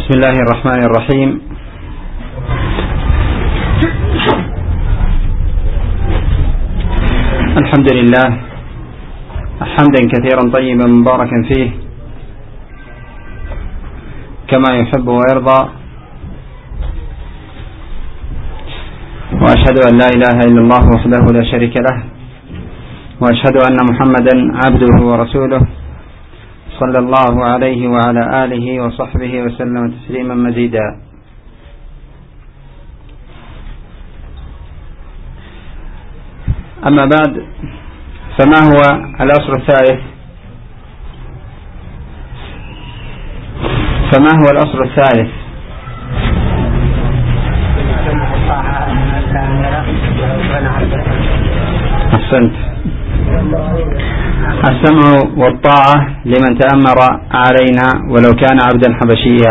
بسم الله الرحمن الرحيم. الحمد لله حمدا كثيرا طيبا مباركا فيه كما يحب ويرضى، وأشهد أن لا إله إلا الله وحده لا شريك له، وأشهد أن محمدا عبده ورسوله صلى الله عليه وعلى آله وصحبه وسلم تسليما مزيدا. أما بعد، فما هو الأصل الثالث؟ أحسنت. السمع والطاعة لمن تأمر علينا ولو كان عبدا حبشيا.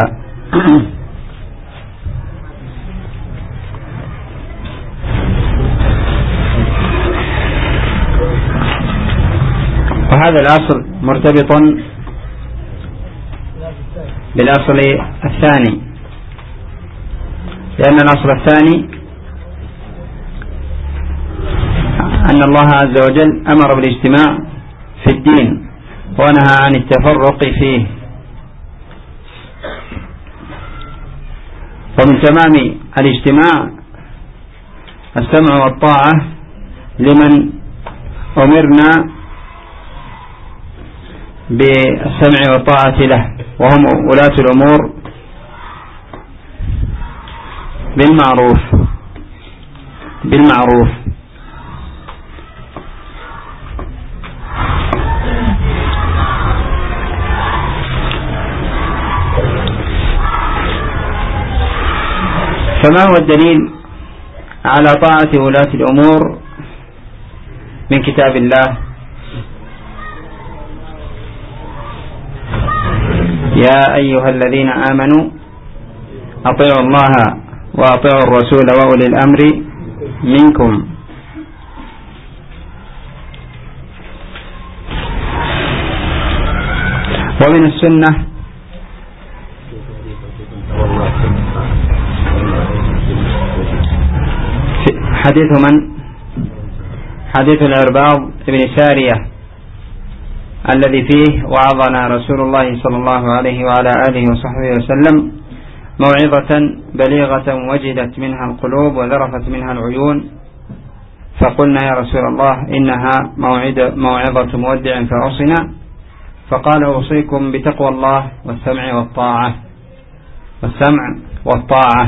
وهذا الأصل مرتبط بالأصل الثاني، لأن الأصل الثاني أن الله عز وجل أمر بالاجتماع في الدين ونهى عن التفرق فيه، ومن تمام الاجتماع السمع والطاعة لمن أمرنا بالسمع والطاعة له، وهم ولاة الأمور بالمعروف. فما هو الدليل على طاعة ولاة الأمور من كتاب الله؟ يا أيها الذين آمنوا أطيعوا الله وأطيعوا الرسول وأولي الأمر منكم. ومن السنة حديث العرباض بن سارية الذي فيه وعظنا رسول الله صلى الله عليه وعلى آله وصحبه وسلم موعظة بليغة وجدت منها القلوب وذرفت منها العيون، فقلنا يا رسول الله إنها موعظة مودع فأوصنا، فقال أوصيكم بتقوى الله والسمع والطاعة.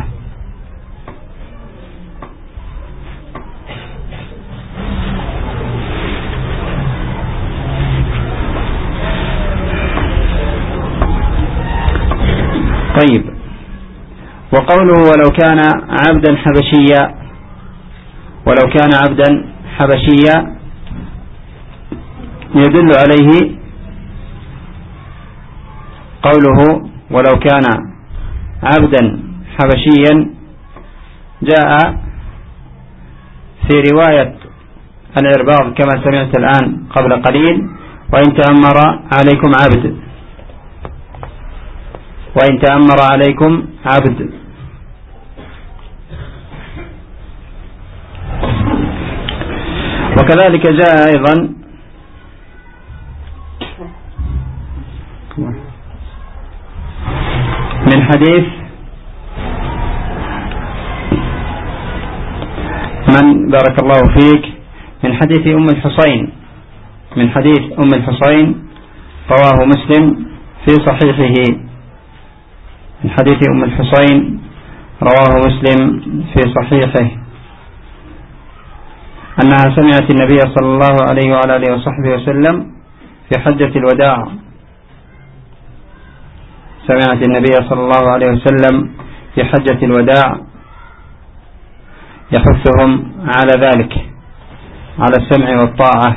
طيب، وقوله ولو كان عبدا حبشيا يدل عليه قوله ولو كان عبدا حبشيا جاء في رواية العرباض كما سمعت الآن قبل قليل: وإن تأمر عليكم عبد. وكذلك جاء أيضا من حديث بارك الله فيك، من حديث أم الحصين رواه مسلم في صحيحه. من حديث أم الحصين رواه مسلم في صحيحه أنها سمعت النبي صلى الله عليه وعلى آله وصحبه وسلم في حجة الوداع، سمعت النبي صلى الله عليه وسلم في حجة الوداع يحثهم على ذلك، على السمع والطاعة.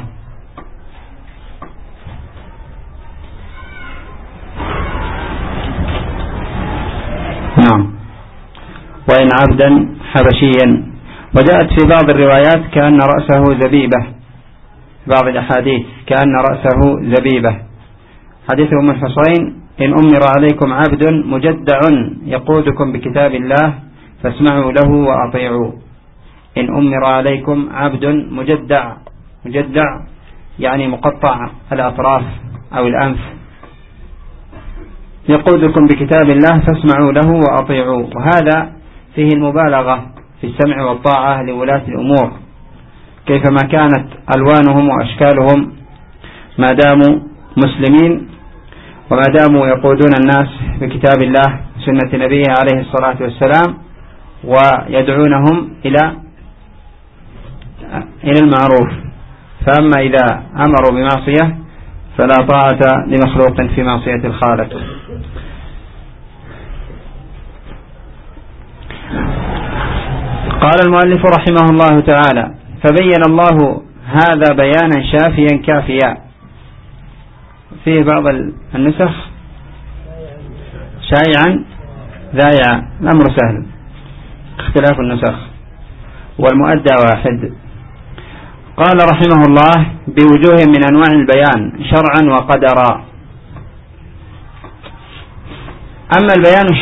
نعم. وإن عبدا حبشيا. وجاءت في بعض الروايات كأن رأسه زبيبة، بعض الأحاديث كأن رأسه زبيبة. حديث أم الحصين إن أمر عليكم عبد مجدع يقودكم بكتاب الله فاسمعوا له وأطيعوا. إن أمر عليكم عبد مجدع يعني مقطع الأطراف أو الأنف، يقودكم بكتاب الله فاسمعوا له وأطيعوا. وهذا فيه المبالغة في السمع والطاعة لولاة الأمور كيفما كانت ألوانهم وأشكالهم، ما داموا مسلمين وما داموا يقودون الناس بكتاب الله سنة نبيه عليه الصلاة والسلام ويدعونهم إلى المعروف. فأما إذا أمروا بمعصية فلا طاعة لمخلوق في معصية الخالق. قال المؤلف رحمه الله تعالى: فبين الله هذا بيانا شافيا كافيا. فيه بعض النسخ شائعا ذايعا، الأمر سهل، اختلاف النسخ والمؤدى واحد. قال رحمه الله: بوجوه من أنواع البيان شرعا وقدرا. أما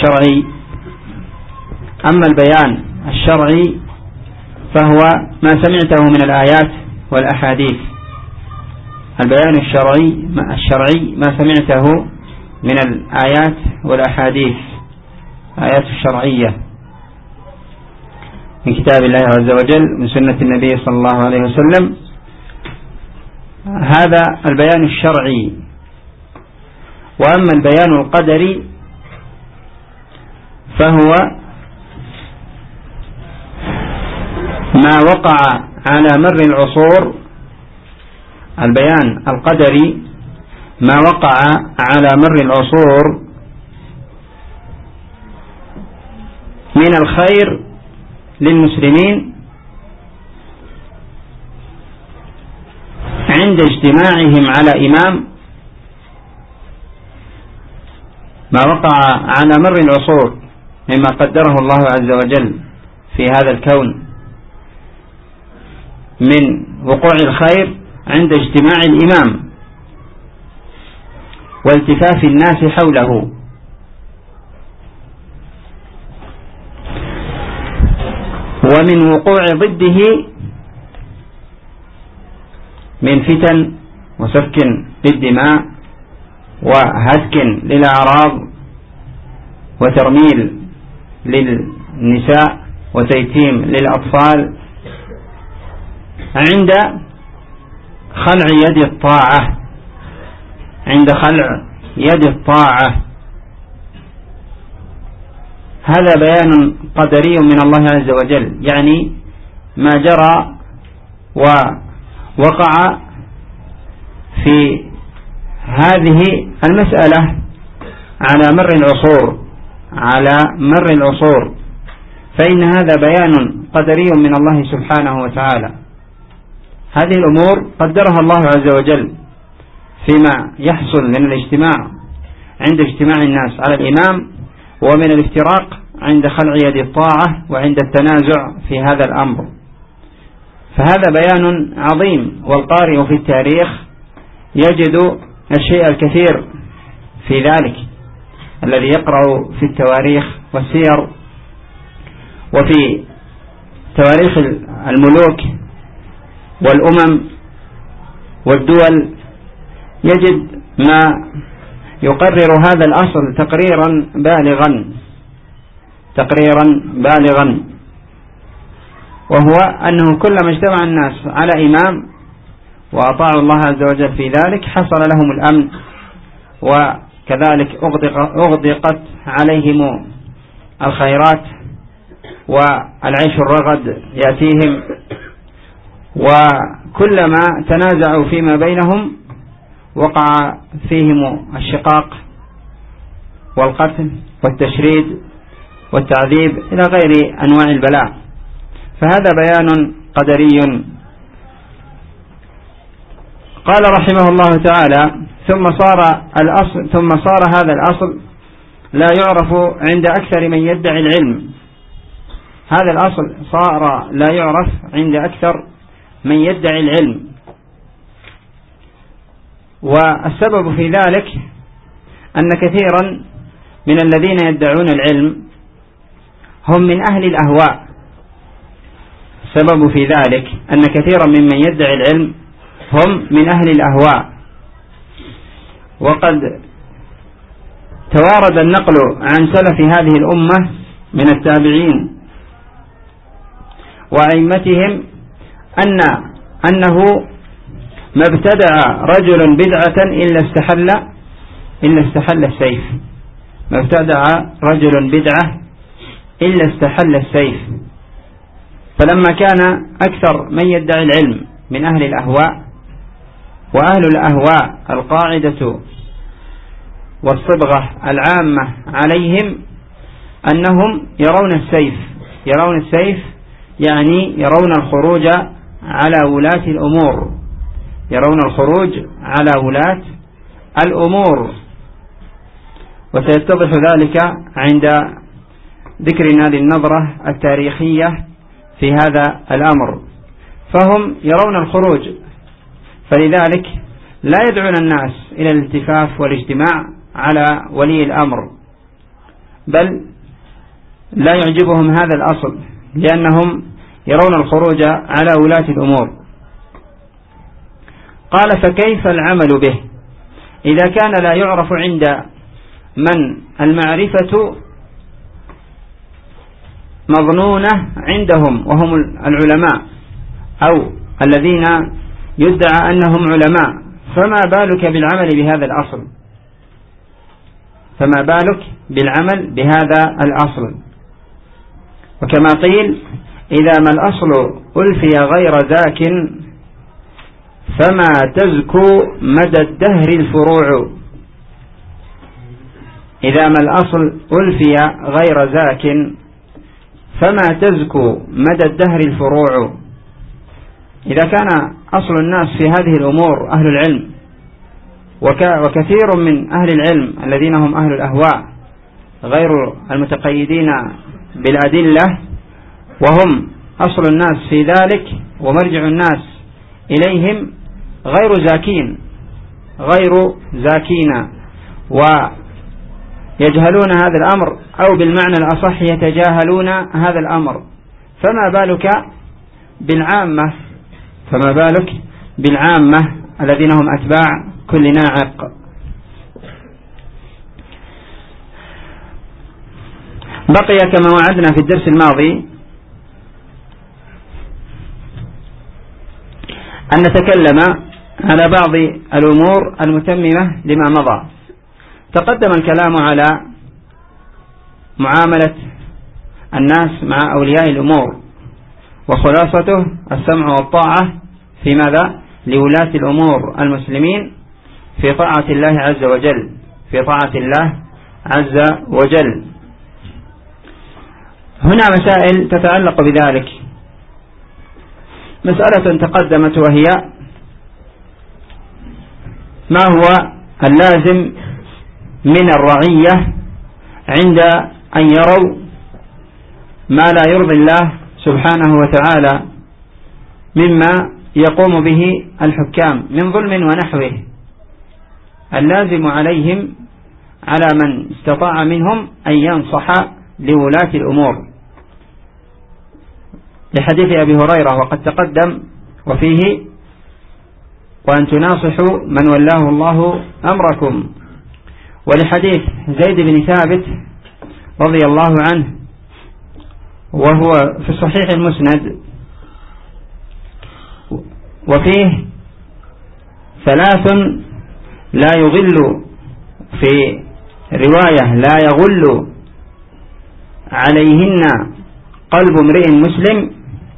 البيان الشرعي فهو ما سمعته من الآيات والأحاديث. البيان الشرعي ما سمعته من الآيات والأحاديث، آيات الشرعية من كتاب الله عز وجل من سنة النبي صلى الله عليه وسلم، هذا البيان الشرعي. وأما البيان القدري فهو ما وقع على مر العصور. البيان القدري ما وقع على مر العصور من الخير للمسلمين عند اجتماعهم على إمام، ما وقع على مر العصور مما قدره الله عز وجل في هذا الكون من وقوع الخير عند اجتماع الإمام والتفاف الناس حوله. ومن وقوع ضده من فتن وسفك للدماء وهتك للأعراض وترميل للنساء وتيتيم للأطفال عند خلع يد الطاعة. هذا بيان قدري من الله عز وجل، يعني ما جرى ووقع في هذه المسألة على مر العصور فإن هذا بيان قدري من الله سبحانه وتعالى. هذه الأمور قدرها الله عز وجل فيما يحصل من الاجتماع عند اجتماع الناس على الإمام، ومن الافتراق عند خلع يد الطاعة وعند التنازع في هذا الأمر. فهذا بيان عظيم، والقارئ في التاريخ يجد الشيء الكثير في ذلك. الذي يقرأ في التواريخ والسير وفي تواريخ الملوك والأمم والدول يجد ما يقرر هذا الأصل تقريرا بالغا، وهو أنه كلما اجتمع الناس على إمام وأطاعوا الله عز وجل في ذلك حصل لهم الأمن، وكذلك أغدقت عليهم الخيرات والعيش الرغد يأتيهم. وكلما تنازعوا فيما بينهم وقع فيهم الشقاق والقتل والتشريد والتعذيب إلى غير أنواع البلاء. فهذا بيان قدري. قال رحمه الله تعالى: ثم صار هذا الأصل لا يعرف عند أكثر من يدعي العلم. هذا الأصل صار لا يعرف عند أكثر من يدعي العلم، والسبب في ذلك أن كثيرا من الذين يدعون العلم هم من أهل الأهواء. السبب في ذلك أن كثيرا ممن يدعي العلم هم من أهل الأهواء، وقد توارد النقل عن سلف هذه الأمة من التابعين وأئمتهم أنه ما ابتدع رجل بدعة إلا استحل السيف. ما ابتدع رجل بدعة إلا استحل السيف. فلما كان أكثر من يدعي العلم من أهل الأهواء، وأهل الأهواء القاعدة والصبغة العامة عليهم أنهم يرون السيف يعني يرون الخروج على ولاة الأمور، يرون الخروج على ولاة الأمور. وسيتضح ذلك عند ذكرنا للنظرة التاريخية في هذا الأمر. فهم يرون الخروج، فلذلك لا يدعون الناس إلى الالتفاف والاجتماع على ولي الأمر، بل لا يعجبهم هذا الأصل، لأنهم يرون الخروج على ولاة الأمور. قال: فكيف العمل به إذا كان لا يعرف عند من المعرفة مظنونة عندهم وهم العلماء أو الذين يدعى أنهم علماء، فما بالك بالعمل بهذا الأصل؟ فما بالك بالعمل بهذا الأصل؟ وكما قيل: إذا ما الأصل ألفي غير ذاك فما تزكو مدى الدهر الفروع. إذا ما الأصل ألفي غير ذاك فما تزكو مدى الدهر الفروع. إذا كان أصل الناس في هذه الأمور أهل العلم، وكثير من أهل العلم الذين هم أهل الأهواء غير المتقيدين بالأدلة، وهم أصل الناس في ذلك ومرجع الناس إليهم غير زاكين ويجهلون هذا الأمر، أو بالمعنى الأصح يتجاهلون هذا الأمر، فما بالك بالعامة الذين هم أتباع كل ناعق. بقي كما وعدنا في الدرس الماضي أن نتكلم على بعض الأمور المتممة لما مضى. تقدم الكلام على معاملة الناس مع أولياء الأمور، وخلاصته السمع والطاعة في ماذا؟ لولاة الأمور المسلمين في طاعة الله عز وجل، في طاعة الله عز وجل. هنا مسائل تتعلق بذلك. مسألة تقدمت وهي ما هو اللازم من الرعية عند أن يروا ما لا يرضي الله سبحانه وتعالى مما يقوم به الحكام من ظلم ونحوه. اللازم عليهم على من استطاع منهم أن ينصح لولاة الأمور، لحديث أبي هريرة وقد تقدم وفيه: وأن تناصحوا من ولاه الله أمركم. ولحديث زيد بن ثابت رضي الله عنه وهو في الصحيح المسند، وفيه: ثلاث لا يغل، في رواية لا يغل عليهن قلب امرئ مسلم،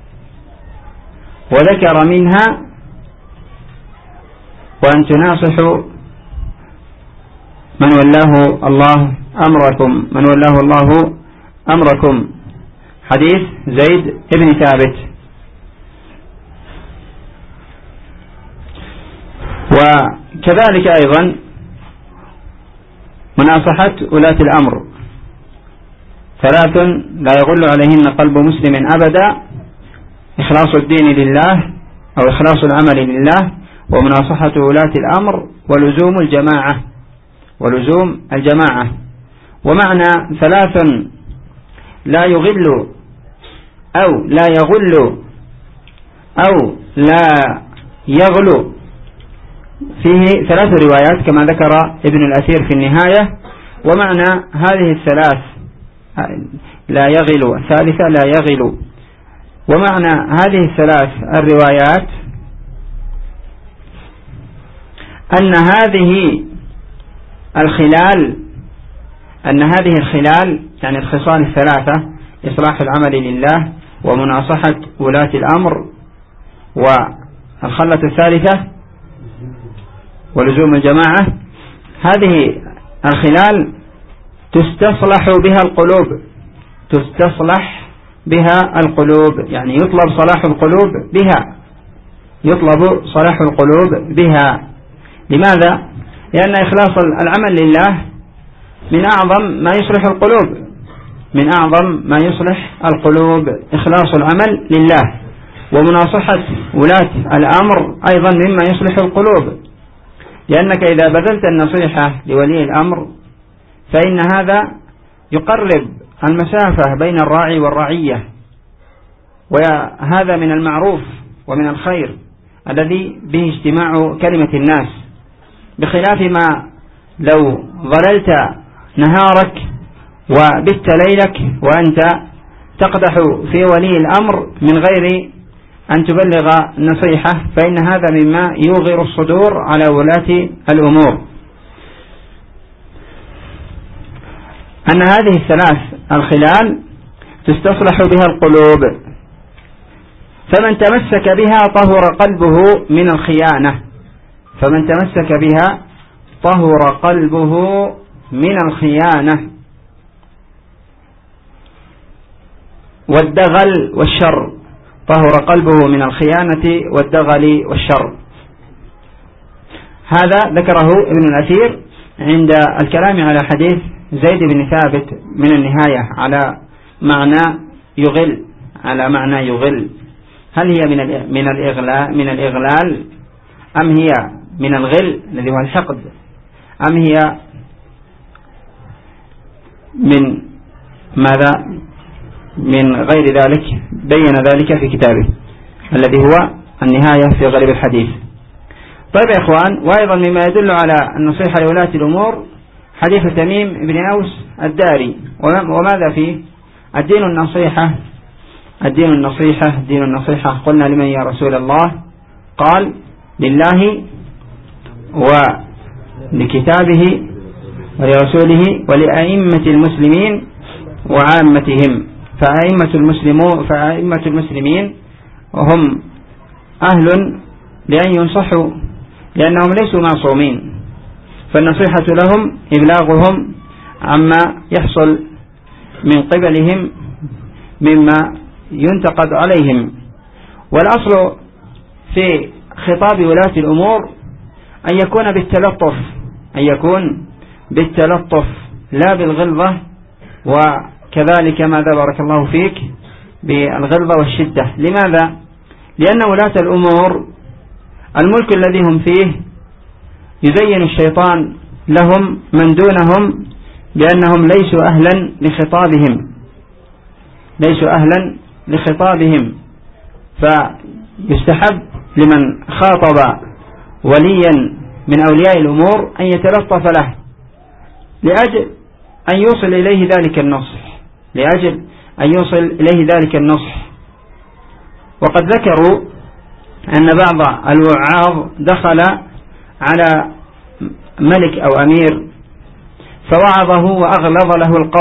وذكر منها: وأن تناصحوا من ولاه الله أمركم، حديث زيد بن ثابت. وكذلك أيضا مناصحة ولاة الأمر: ثلاث لا يغل عليهن قلب مسلم أبدا: إخلاص الدين لله أو إخلاص العمل لله، ومناصحة ولاة الأمر، ولزوم الجماعة. ولزوم الجماعة. ومعنى ثلاث لا يغل أو لا يغل أو لا يغلو فيه ثلاث روايات كما ذكر ابن الأثير في النهاية. ومعنى هذه الثلاث لا يغل، الثالثة لا يغل، ومعنى هذه الثلاث الروايات أن هذه الخلال يعني الخصال الثلاثة: إصلاح العمل لله، ومناصحة ولاة الأمر، والخلة الثالثة ولزوم الجماعة. هذه الخلال تستصلح بها القلوب، يعني يطلب صلاح القلوب بها. لماذا؟ لأن إخلاص العمل لله من أعظم ما يصلح القلوب، إخلاص العمل لله. ومناصحة ولاة الأمر أيضا مما يصلح القلوب، لأنك إذا بذلت النصيحة لولي الأمر فإن هذا يقرب المسافة بين الراعي والرعية، وهذا من المعروف ومن الخير الذي به اجتماع كلمة الناس، بخلاف ما لو ظللت نهارك وبت ليلك وأنت تقدح في ولي الأمر من غير أن تبلغ النصيحة، فإن هذا مما يوغر الصدور على ولاة الأمور. أن هذه الثلاث الخلال تستصلح بها القلوب، فمن تمسك بها طهر قلبه من الخيانة والدغل والشر. طهر قلبه من الخيانة والدغل والشر. هذا ذكره ابن الأثير عند الكلام على حديث زيد بن ثابت من النهاية على معنى يغل. هل هي من الإغلال أم هي من الغل الذي هو الحقد، أم هي من ماذا؟ من غير ذلك. بين ذلك في كتابه الذي هو النهاية في غريب الحديث. طيب يا إخوان، وأيضا مما يدل على النصيحة لولاة الأمور حديث تميم بن أوس الداري. وماذا فيه؟ الدين النصيحة. قلنا لمن يا رسول الله؟ قال: لله ولكتابه ولرسوله ولأئمة المسلمين وعامتهم. فأئمة المسلمين هم أهل لأن ينصحوا، لأنهم ليسوا معصومين، فالنصيحة لهم إبلاغهم عما يحصل من قبلهم مما ينتقد عليهم. والأصل في خطاب ولاة الأمور أن يكون بالتلطف لا بالغلظة، وكذلك ماذا بارك الله فيك بالغلظة والشدة. لماذا؟ لأن ولاة الأمور الملك الذي هم فيه يزين الشيطان لهم من دونهم بأنهم ليسوا أهلا لخطابهم، فيستحب لمن خاطب وليا من أولياء الأمور أن يتلطف له لأجل أن يوصل إليه ذلك النصح. وقد ذكروا أن بعض الوعاظ دخل على ملك أو أمير فوعظه وأغلظ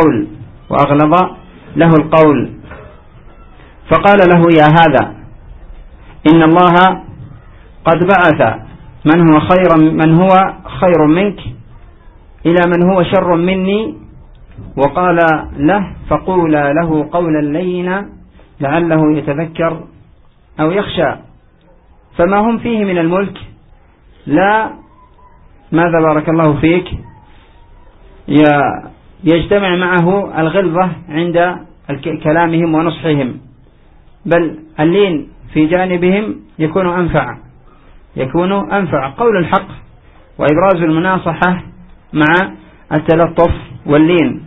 له القول فقال له: يا هذا، إن الله قد بعث من هو خير منك إلى من هو شر مني، وقال له: فقولا له قولا لينا لعله يتذكر أو يخشى. فما هم فيه من الملك لا ماذا بارك الله فيك يجتمع معه الغلظة عند كلامهم ونصحهم، بل اللين في جانبهم يكون أنفع. قول الحق وإبراز المناصحة مع التلطف واللين.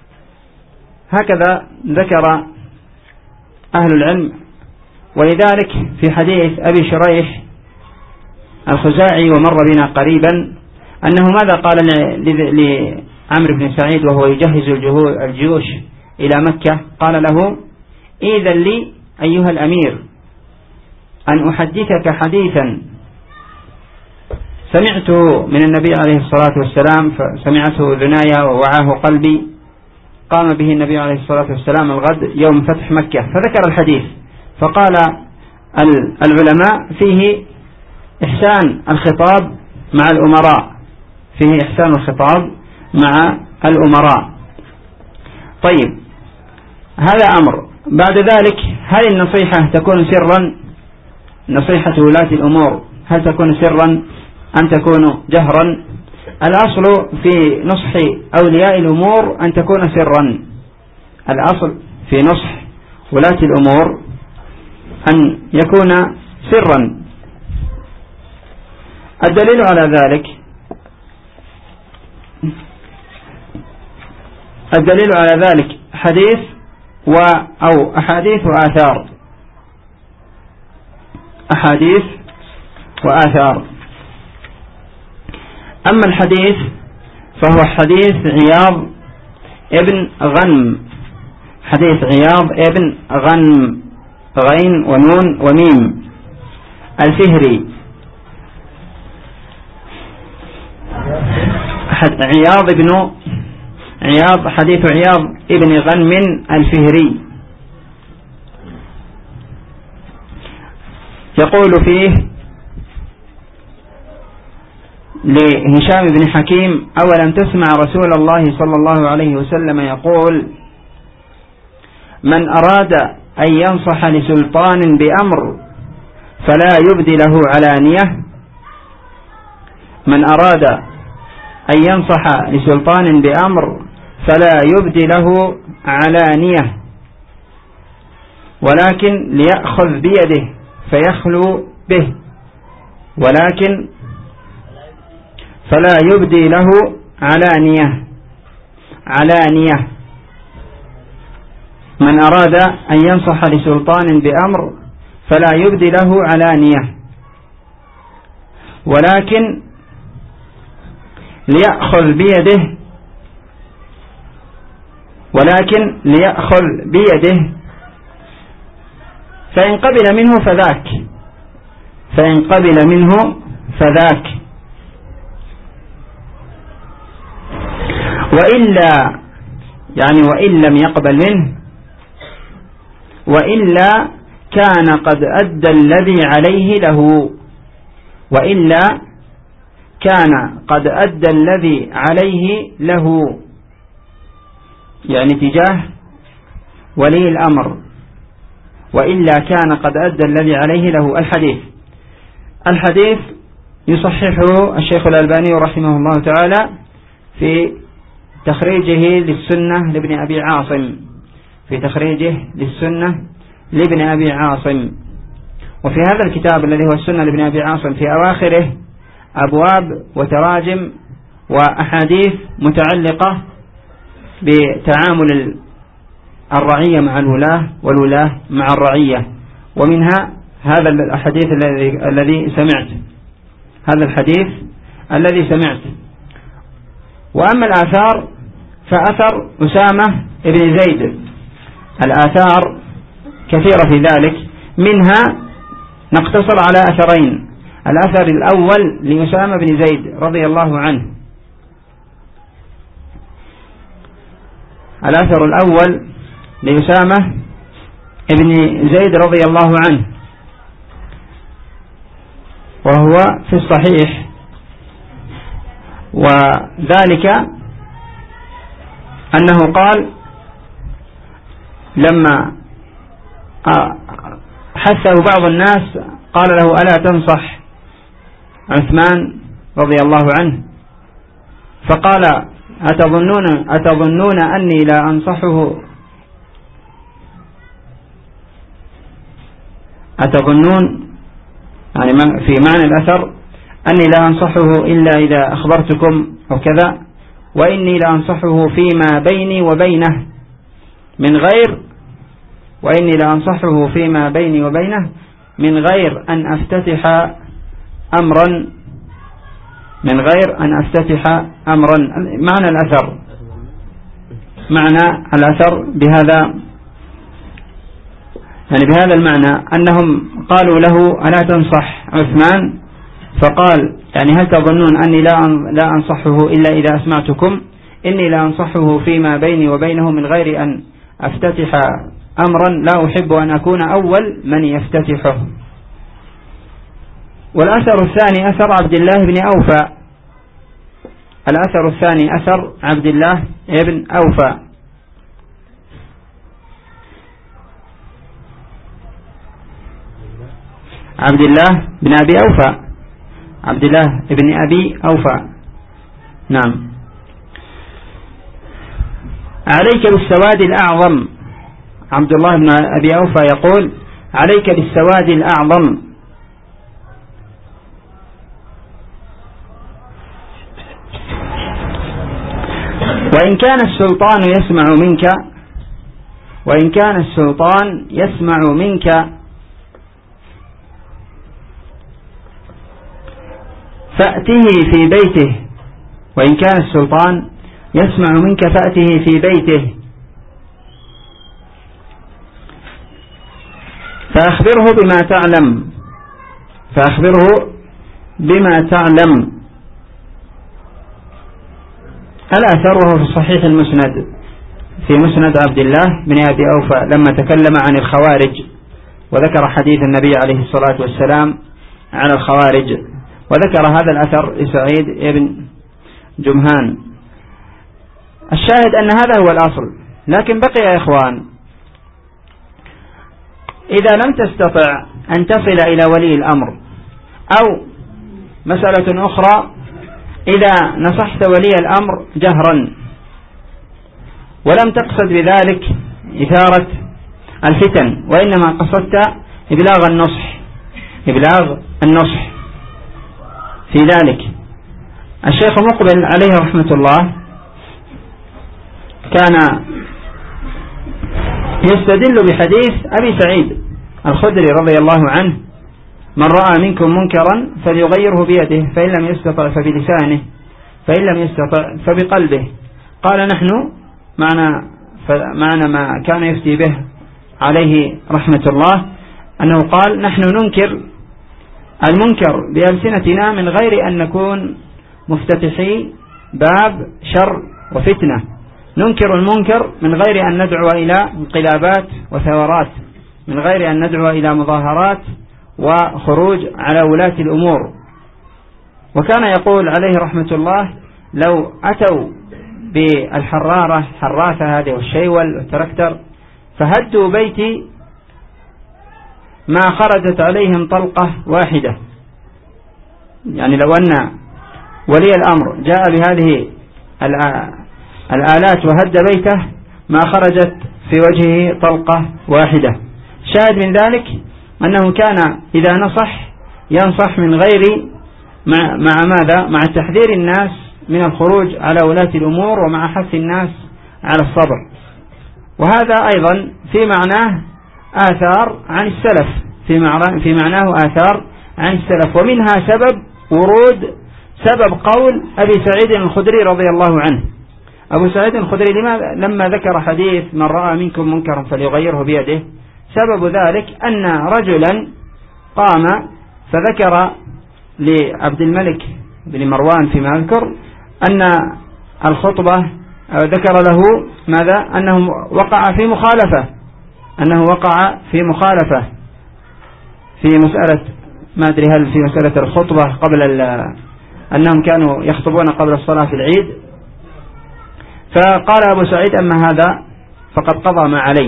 هكذا ذكر أهل العلم. ولذلك في حديث أبي شريح الخزاعي ومر بنا قريبا أنه ماذا قال لعمرو بن سعيد وهو يجهز الجيوش إلى مكة؟ قال له: إذن لي أيها الأمير أن أحدثك حديثا سمعته من النبي عليه الصلاة والسلام، فسمعته أذناي ووعاه قلبي، قام به النبي عليه الصلاة والسلام الغد يوم فتح مكة. فذكر الحديث، فقال العلماء: فيه إحسان الخطاب مع الأمراء، فيه إحسان الخطاب مع الأمراء. طيب، هذا أمر. بعد ذلك، هل النصيحة تكون سرا؟ نصيحة ولاة الأمور هل تكون سرا أم تكون جهرا؟ الأصل في نصح أولياء الأمور أن تكون سرا. الأصل في نصح ولاة الأمور أن يكون سرا. الدليل على ذلك حديث أو أحاديث وآثار. أما الحديث فهو حديث عياض ابن غنم، حديث عياض ابن غنم، غين ونون وميم، الفهري. حديث عياض ابن غنم الفهري. يقول فيه لهشام بن حكيم: أولم تسمع رسول الله صلى الله عليه وسلم يقول: من أراد أن ينصح لسلطان بأمر فلا يبدي له علانية. من أراد أن ينصح لسلطان بأمر فلا يبدي له علانية، ولكن ليأخذ بيده فيخلو به، ولكن فلا يبدي له علانية. من أراد أن ينصح لسلطان بأمر فلا يبدي له علانية، ولكن ليأخذ بيده فإن قبل منه فذاك، وإلا وإن لم يقبل منه، وإلا كان قد أدى الذي عليه له، وإلا كان قد أدى الذي عليه له، يعني تجاه ولي الأمر، وإلا كان قد أدى الذي عليه له. الحديث يصححه الشيخ الألباني رحمه الله تعالى في تخريجه للسنة لابن أبي عاصم، وفي هذا الكتاب الذي هو السنة لابن أبي عاصم في أواخره أبواب وتراجم وأحاديث متعلقة بتعامل الرعية مع الولاة والولاة مع الرعية، ومنها هذا الحديث الذي سمعت. وأما الآثار فأثر أسامة بن زيد، الآثار كثيرة في ذلك، منها نقتصر على أثرين. الأثر الأول لأسامة بن زيد رضي الله عنه، الأثر الأول لأسامة بن زيد رضي الله عنه، وهو في الصحيح، وذلك أنه قال لما حثه بعض الناس قال له: ألا تنصح عثمان رضي الله عنه؟ فقال: أتظنون أني لا أنصحه؟ أتظنون يعني في معنى الأثر أني لا أنصحه إلا إذا أخبرتكم أو كذا؟ وإني لأنصحه فيما بيني وبينه من غير أن أفتتح أمرا معنى الأثر بهذا بهذا المعنى أنهم قالوا له ألا تنصح عثمان؟ فقال هل تظنون أني لا أنصحه إلا إذا أسمعتكم؟ إني لا أنصحه فيما بيني وبينه من غير أن أفتتح أمرا لا أحب أن أكون أول من يفتتحه. والأثر الثاني أثر عبد الله بن أوفى. أثر عبد الله بن أوفى. عبد الله بن أبي أوفى. نعم. عليك بالسواد الأعظم. عبد الله بن أبي أوفى يقول عليك بالسواد الأعظم، وإن كان السلطان يسمع منك فأته في بيته. وإن كان السلطان يسمع منك فأته في بيته فأخبره بما تعلم. الأثر وهو في صحيح المسند في مسند عبد الله بن أبي أوفى لما تكلم عن الخوارج وذكر حديث النبي عليه الصلاة والسلام على الخوارج، وذكر هذا الأثر لسعيد بن جمهان. الشاهد أن هذا هو الأصل. لكن بقي يا إخوان، إذا لم تستطع أن تصل إلى ولي الأمر، أو مسألة أخرى إذا نصحت ولي الأمر جهرا ولم تقصد بذلك إثارة الفتن، وإنما قصدت إبلاغ النصح في ذلك. الشيخ مقبل عليه رحمة الله كان يستدل بحديث أبي سعيد الخدري رضي الله عنه: من رأى منكم منكرا فليغيره بيده، فإن لم يستطع فبلسانه، فإن لم يستطع فبقلبه. قال نحن معنى ما كان يفتي به عليه رحمة الله أنه قال نحن ننكر المنكر بألسنتنا من غير أن نكون مفتتحي باب شر وفتنة. ننكر المنكر من غير أن ندعو إلى انقلابات وثورات، من غير أن ندعو إلى مظاهرات وخروج على ولاة الأمور. وكان يقول عليه رحمة الله: لو أتوا بالحراثة هذه والشيول والتركتر فهدوا بيتي ما خرجت عليهم طلقة واحدة. لو أن ولي الأمر جاء بهذه الآلات وهد بيته ما خرجت في وجهه طلقة واحدة. شاهد من ذلك أنه كان إذا ينصح من غير مع ماذا؟ مع تحذير الناس من الخروج على ولاة الأمور، ومع حث الناس على الصبر. وهذا أيضا في معناه آثار عن السلف، في معناه آثار عن السلف. ومنها سبب قول أبي سعيد الخدري رضي الله عنه. أبو سعيد الخدري لما ذكر حديث من رأى منكم منكرا فليغيره بيده، سبب ذلك أن رجلا قام فذكر لعبد الملك بن مروان فيما أذكر أن الخطبة ذكر له ماذا؟ أنه وقع في مخالفة في مسألة، ما أدري هل في مسألة الخطبة قبل أنهم كانوا يخطبون قبل الصلاة في العيد. فقال أبو سعيد: أما هذا فقد قضى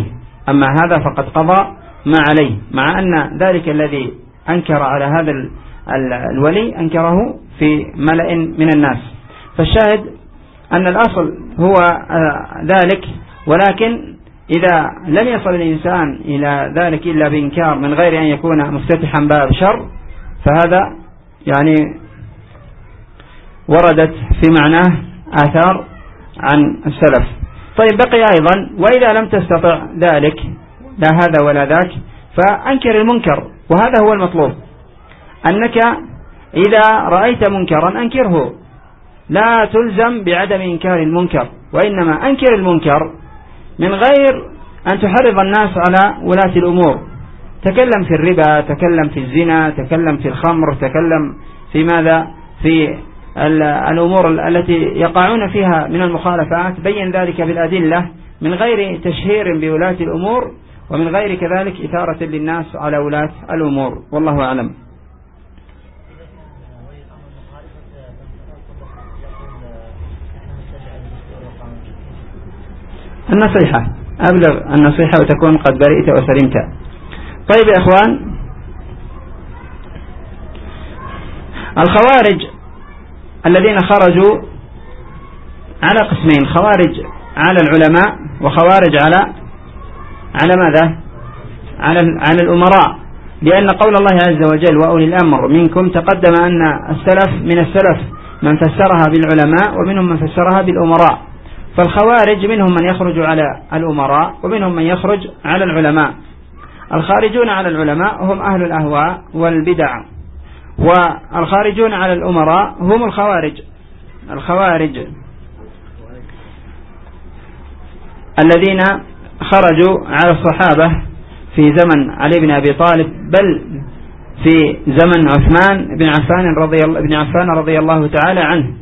ما عليه، مع أن ذلك الذي أنكر على هذا الولي أنكره في ملأ من الناس. فالشاهد أن الأصل هو ذلك، ولكن إذا لم يصل الإنسان إلى ذلك إلا بإنكار من غير أن يكون مفتتحا باب شر، فهذا وردت في معناه آثار عن السلف. طيب بقي أيضا وإذا لم تستطع ذلك لا هذا ولا ذاك فأنكر المنكر، وهذا هو المطلوب، أنك إذا رأيت منكرا أنكره، لا تلزم بعدم إنكار المنكر، وإنما أنكر المنكر من غير أن تحرض الناس على ولاة الأمور. تكلم في الربا، تكلم في الزنا، تكلم في الخمر، تكلم في ماذا، في الأمور التي يقعون فيها من المخالفات، بين ذلك بالأدلة من غير تشهير بولاة الأمور، ومن غير كذلك إثارة للناس على ولاة الأمور. والله أعلم. النصيحة، أبلغ النصيحة وتكون قد برئت وسلمت. طيب يا إخوان، الخوارج الذين خرجوا على قسمين: خوارج على العلماء، وخوارج على ماذا؟ على الأمراء، لأن قول الله عز وجل وأولي الأمر منكم تقدم أن من السلف من فسرها بالعلماء، ومنهم من فسرها بالأمراء. فالخوارج منهم من يخرج على الأمراء، ومنهم من يخرج على العلماء. الخارجون على العلماء هم أهل الأهواء والبدع، والخارجون على الأمراء هم الخوارج الذين خرجوا على الصحابة في زمن علي بن أبي طالب، بل في زمن عثمان بن عفان رضي الله تعالى عنه.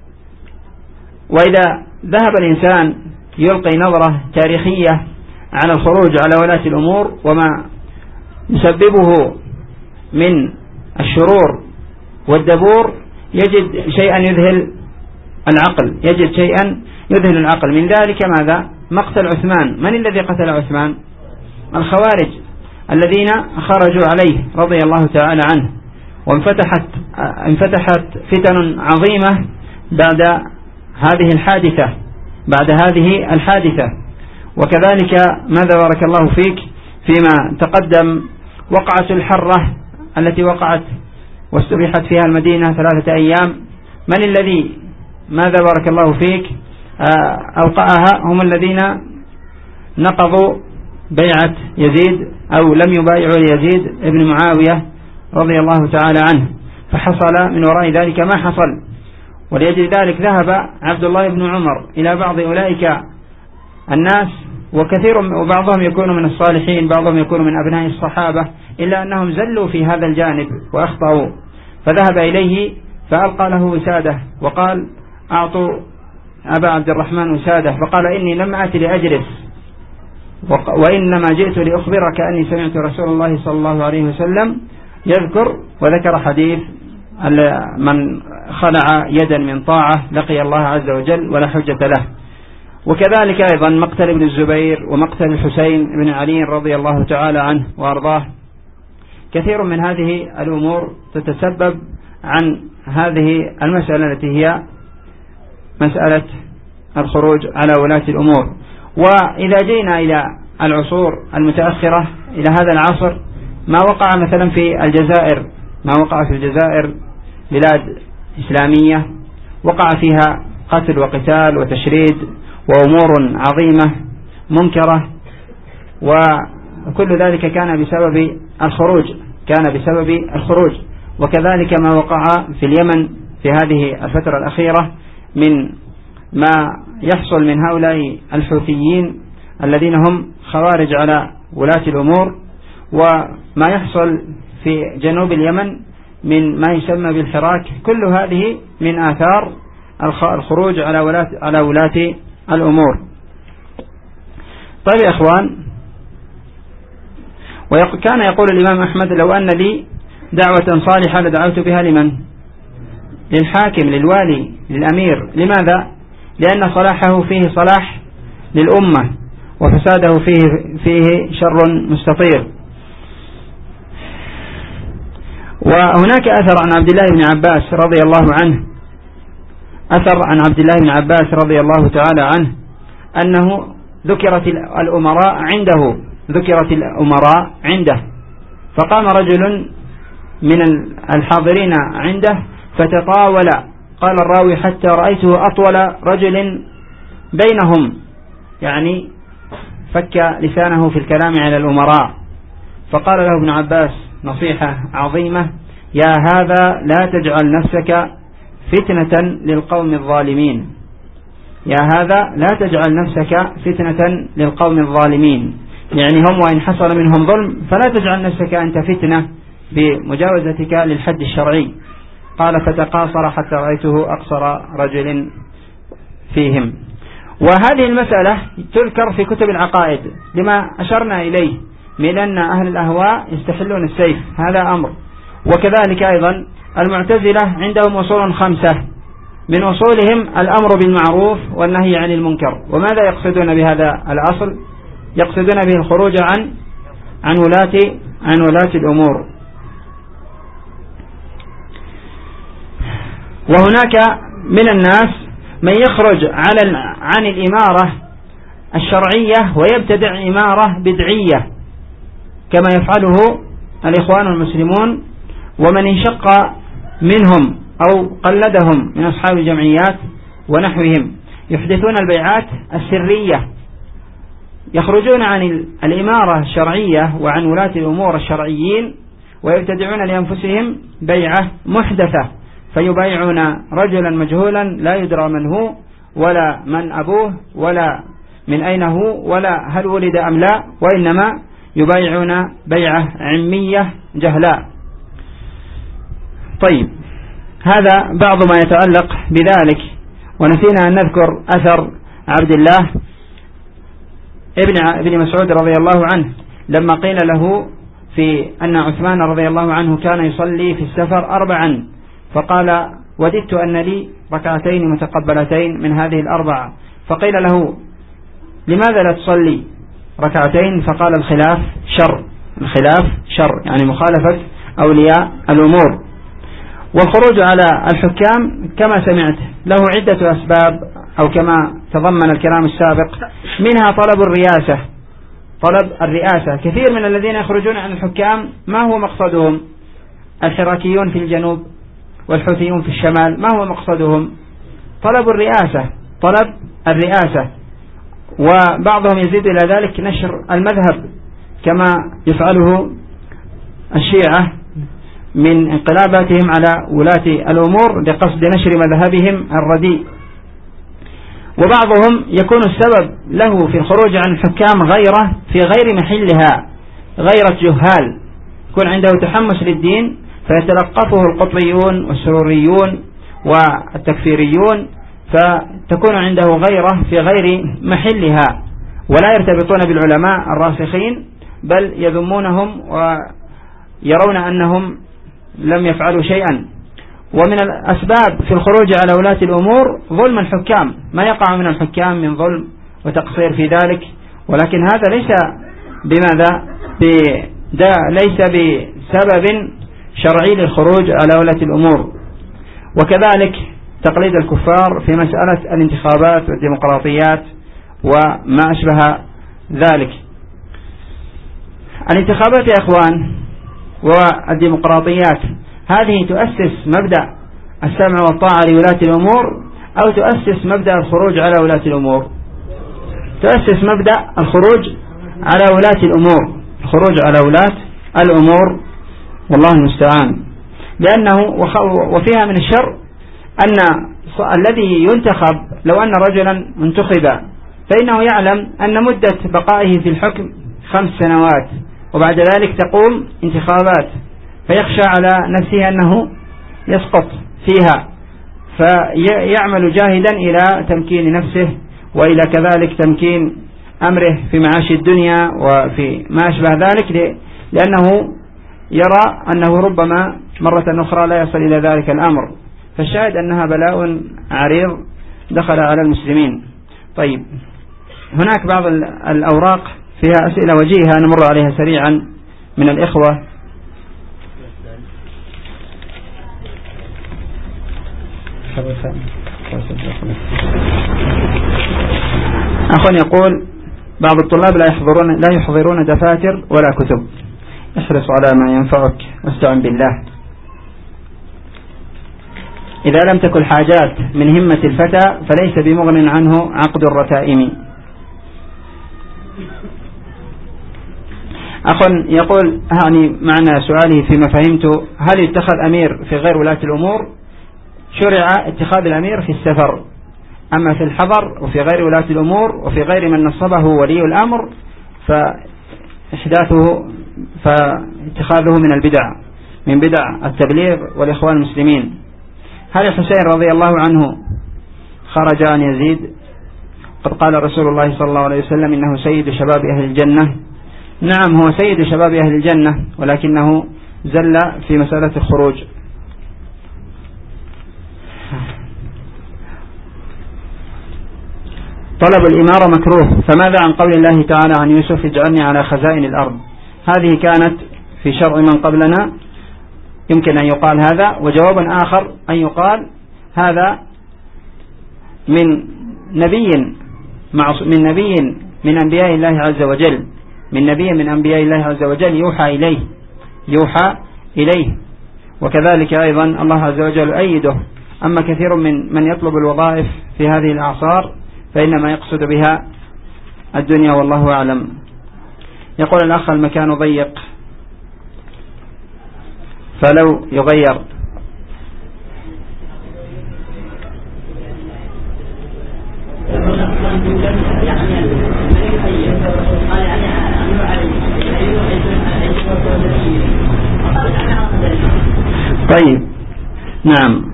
وإذا ذهب الإنسان يلقي نظرة تاريخية على الخروج على ولاة الأمور وما يسببه من الشرور والدبور، يجد شيئا يذهل العقل. من ذلك ماذا؟ مقتل عثمان. من الذي قتل عثمان؟ الخوارج الذين خرجوا عليه رضي الله تعالى عنه. وانفتحت فتن عظيمة بعد هذه الحادثة. وكذلك ماذا بارك الله فيك فيما تقدم وقعة الحرة التي وقعت واستبيحت فيها المدينة 3 أيام. من الذي ماذا بارك الله فيك أوقعها؟ هم الذين نقضوا بيعة يزيد، أو لم يبايعوا يزيد ابن معاوية رضي الله تعالى عنه، فحصل من وراء ذلك ما حصل. ولأجل ذلك ذهب عبد الله بن عمر إلى بعض أولئك الناس، وبعضهم يكون من الصالحين، بعضهم يكون من أبناء الصحابة، إلا أنهم زلوا في هذا الجانب وأخطأوا، فذهب إليه فألقى له وسادة وقال: أعطوا أبا عبد الرحمن وسادة. فقال: إني لم أتي لأجلس، وإنما جئت لأخبرك أني سمعت رسول الله صلى الله عليه وسلم وذكر حديث من خلع يدا من طاعة لقي الله عز وجل ولا حجة له. وكذلك أيضا مقتل ابن الزبير ومقتل الحسين بن علي رضي الله تعالى عنه وأرضاه. كثير من هذه الأمور تتسبب عن هذه المسألة التي هي مسألة الخروج على ولاة الأمور. وإذا جينا إلى العصور المتأخرة، إلى هذا العصر، ما وقع مثلا في الجزائر بلاد إسلامية، وقع فيها قتل وقتال وتشريد وأمور عظيمة منكرة، وكل ذلك كان بسبب الخروج. وكذلك ما وقع في اليمن في هذه الفترة الأخيرة من ما يحصل من هؤلاء الحوثيين الذين هم خوارج على ولاة الأمور، وما يحصل في جنوب اليمن من ما يسمى بالحراك. كل هذه من آثار الخروج على ولاة الأمور. طيب يا إخوان، وكان يقول الإمام أحمد: لو أن لي دعوة صالحة لدعوت بها لمن؟ للحاكم، للوالي، للأمير. لماذا؟ لأن صلاحه فيه صلاح للأمة، وفساده فيه شر مستطير. وهناك أثر عن عبد الله بن عباس رضي الله تعالى عنه أنه ذكرت الأمراء عنده، فقام رجل من الحاضرين عنده فتطاول، قال الراوي: حتى رأيته أطول رجل بينهم، يعني فك لسانه في الكلام على الأمراء. فقال له ابن عباس نصيحة عظيمة: يا هذا لا تجعل نفسك فتنة للقوم الظالمين، يا هذا لا تجعل نفسك فتنة للقوم الظالمين، يعني هم وإن حصل منهم ظلم فلا تجعل نفسك أنت فتنة بمجاوزتك للحد الشرعي. قال: فتقاصر حتى رأيته أقصر رجل فيهم. وهذه المسألة تذكر في كتب العقائد لما أشرنا إليه من أن أهل الأهواء يستحلون السيف، هذا أمر. وكذلك أيضا المعتزلة عندهم أصول 5، من أصولهم الأمر بالمعروف والنهي عن المنكر. وماذا يقصدون بهذا الأصل؟ يقصدون به الخروج عن ولاة الأمور. وهناك من الناس من يخرج عن الإمارة الشرعية ويبتدع إمارة بدعية كما يفعله الإخوان المسلمون، ومن انشق منهم أو قلدهم من أصحاب الجمعيات ونحوهم يحدثون البيعات السرية، يخرجون عن الإمارة الشرعية وعن ولاة الأمور الشرعيين ويبتدعون لأنفسهم بيعة محدثة، فيبايعون رجلا مجهولا لا يدرى من هو ولا من أبوه ولا من أين هو ولا هل ولد أم لا، وإنما يبايعون بيعة عمية جهلاء. طيب، هذا بعض ما يتعلق بذلك. ونسينا أن نذكر أثر عبد الله ابن مسعود رضي الله عنه لما قيل له في أن عثمان رضي الله عنه كان يصلي في السفر 4، فقال: وددت أن لي ركعتين متقبلتين من هذه 4. فقيل له: لماذا لا تصلي ركعتين؟ فقال: الخلاف شر، يعني مخالفة أولياء الأمور. والخروج على الحكام كما سمعت له عدة أسباب، أو كما تضمن الكلام السابق، منها طلب الرئاسة. كثير من الذين يخرجون عن الحكام ما هو مقصدهم؟ الحراكيون في الجنوب والحوثيون في الشمال ما هو مقصدهم؟ طلب الرئاسة. وبعضهم يزيد إلى ذلك نشر المذهب كما يفعله الشيعة من انقلاباتهم على ولاة الأمور لقصد نشر مذهبهم الرديء. وبعضهم يكون السبب له في الخروج عن الحكام غيره في غير محلها، غيرة جهال، يكون عنده تحمس للدين فيتلقفه القطبيون والسروريون والتكفيريون، فتكون عنده غيرة في غير محلها، ولا يرتبطون بالعلماء الراسخين بل يذمونهم ويرون أنهم لم يفعلوا شيئا. ومن الأسباب في الخروج على ولاة الأمور ظلم الحكام، ما يقع من الحكام من ظلم وتقصير في ذلك، ولكن هذا ليس ليس بسبب شرعي للخروج على ولاة الأمور. وكذلك تقليد الكفار في مسألة الانتخابات والديمقراطيات وما أشبه ذلك. الانتخابات يا إخوان والديمقراطيات هذه تؤسس مبدأ السمع والطاعة لولاة الأمور، أو تؤسس مبدأ الخروج على ولاة الأمور؟ تؤسس مبدأ الخروج على ولاة الأمور، والله المستعان. لأنه وفيها من الشر أن الذي ينتخب لو أن رجلا انتخب فإنه يعلم أن مدة بقائه في الحكم 5 سنوات، وبعد ذلك تقوم انتخابات، فيخشى على نفسه أنه يسقط فيها، فيعمل جاهدا إلى تمكين نفسه وإلى كذلك تمكين أمره في معاش الدنيا وفي ما أشبه ذلك، لأنه يرى أنه ربما مرة أخرى لا يصل إلى ذلك الأمر. فالشاهد أنها بلاء عريض دخل على المسلمين. طيب، هناك بعض الأوراق فيها أسئلة وجيهة نمر عليها سريعا من الإخوة. أخ يقول: بعض الطلاب لا يحضرون دفاتر ولا كتب، احرص على ما ينفعك واستعن بالله. إذا لم تكن حاجات من همة الفتى فليس بمغن عنه عقد الرتائم. أخ يقول يعني معنى سؤاله فيما فهمت: هل يتخذ أمير في غير ولاة الأمور؟ شرع اتخاذ الأمير في السفر، أما في الحضر وفي غير ولاة الأمور وفي غير من نصبه ولي الأمر فاتخاذه من بدع التبليغ والإخوان المسلمين. هل الحسين رضي الله عنه خرج عن يزيد؟ قد قال رسول الله صلى الله عليه وسلم: إنه سيد شباب أهل الجنة. نعم، هو سيد شباب أهل الجنة، ولكنه زل في مسألة الخروج. طلب الإمارة مكروه، فماذا عن قول الله تعالى عن يوسف: اجعلني على خزائن الأرض؟ هذه كانت في شرع من قبلنا، يمكن أن يقال هذا. وجواب آخر أن يقال هذا من نبي من أنبياء الله عز وجل، من نبي من أنبياء الله عز وجل يوحى إليه. وكذلك أيضا الله عز وجل أيده. أما كثير من يطلب الوظائف في هذه الأعصار فإنما يقصد بها الدنيا، والله أعلم. يقول الأخ: المكان ضيق فلو يغير. طيب، نعم،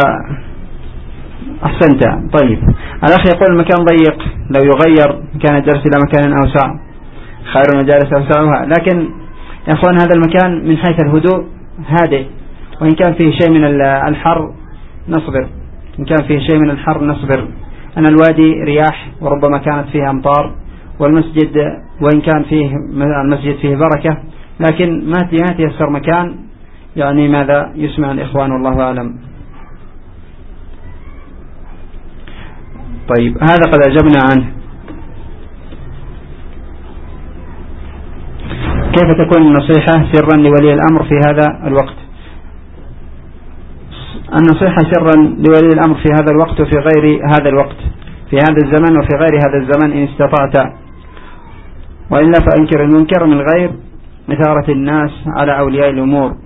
أحسنت. طيب، الأخ يقول: المكان ضيق لو يغير كان الدرس إلى مكان أوسع، خير المجالس أوسعها. لكن يا أخوان، هذا المكان من حيث الهدوء هادئ، وإن كان فيه شيء من الحر نصبر. أن الوادي رياح وربما كانت فيه أمطار، والمسجد وإن كان فيه المسجد فيه بركة، لكن ما تيسر مكان يعني ماذا يسمع الإخوان، والله أعلم. طيب، هذا قد أجبنا عنه. كيف تكون النصيحة سرا لولي الأمر في هذا الوقت؟ النصيحة سرا لولي الأمر في هذا الوقت وفي غير هذا الوقت، في هذا الزمن وفي غير هذا الزمن إن استطعت، وإلا فأنكر المنكر من غير مثارة الناس على أولياء الأمور.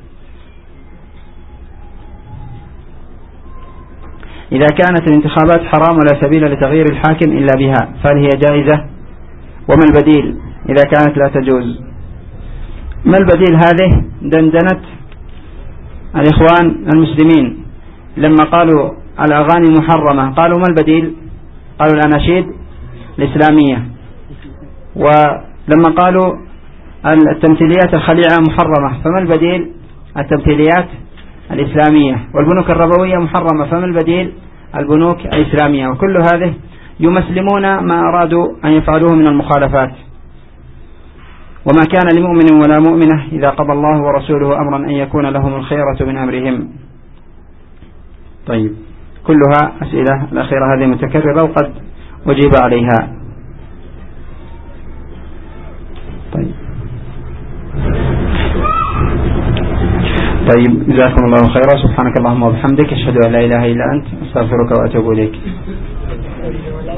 إذا كانت الانتخابات حرام ولا سبيل لتغيير الحاكم إلا بها فهل هي جائزة؟ وما البديل إذا كانت لا تجوز؟ ما البديل؟ هذه دندنت الإخوان المسلمين لما قالوا الأغاني محرمة، قالوا ما البديل؟ قالوا الأناشيد الإسلامية. ولما قالوا التمثيليات الخليعة محرمة، فما البديل؟ التمثيليات الإسلامية. والبنوك الربوية محرمة، فما البديل؟ البنوك الإسلامية. وكل هذه يمسلمون ما أرادوا أن يفعلوه من المخالفات. وما كان لمؤمن ولا مؤمنة إذا قضى الله ورسوله أمرا أن يكون لهم الخيرة من أمرهم. طيب، كلها أسئلة الأخيرة هذه متكررة وقد أجيب عليها. طيب، جزاكم الله خيرا. سبحانك اللهم وبحمدك، أشهد أن لا إله إلا أنت، أستغفرك وأتوب إليك.